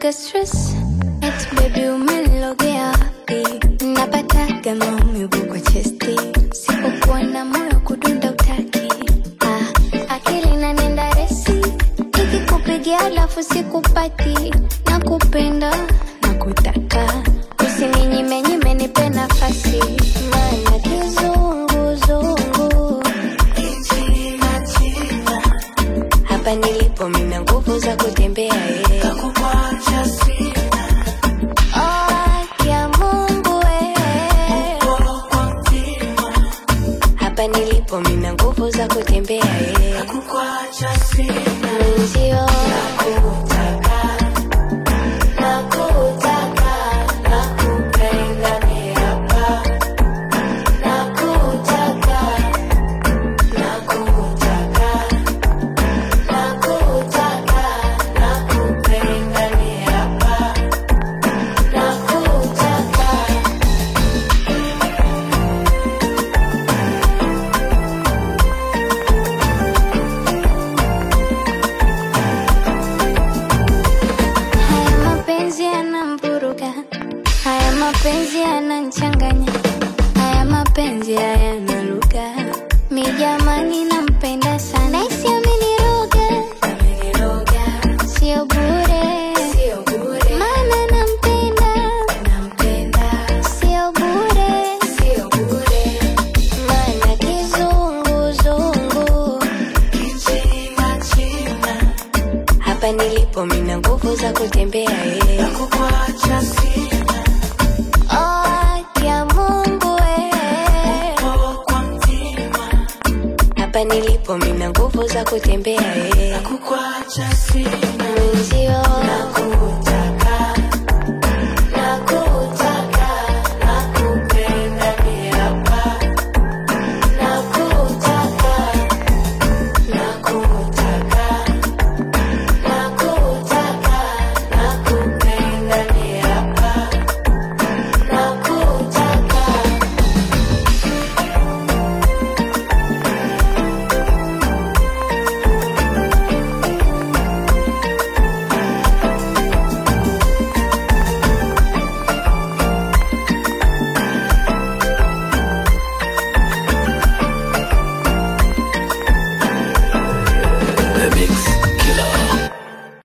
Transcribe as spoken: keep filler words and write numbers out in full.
sinaga stress. It's baby umenilogea happy. Napataga maumivu kwa chesti. Sipokuwa na moyo kudunda utaki. Ah, akili inanenda resi. Nikikupigia alafu sikupati. Nakupenda, nakutaka. Usininyime nyime nipe nafasi. Maana kizungu zungu hapa nilipo mina nguvu za kutembea eh. Kukuacha sina. Oh, ya Mungu eh. Kwa mtima. Hapa nilipo mina nguvu za kutembea eh. Kukuacha sina. Mwenzio Nakutaka, nakutaka, nakupenda ni hapa. Nakutaka, nakutaka, nakutaka, nakupenda ni hapa. Nakutaka. haya mapenzi yanamvuruga. Haya mapenzi yananchanganya. Haya mapenzi hayana lugha. Mi jamani nampenda sana. Naisi ameniroga. Ameniroga, Sio bure. sio bure. Maana nampenda. Nampenda, Sio bure. sio bure. Maana kizungu zungu Kichina china. hapa nilipo mina nguvu za kutembea eh. Kukuacha sina. Oh, ya Mungu eh. Kwa mtima. Hapa nilipo mina nguvu za kutembea eh. Kukuacha sina. Mwenzio Nakutaka.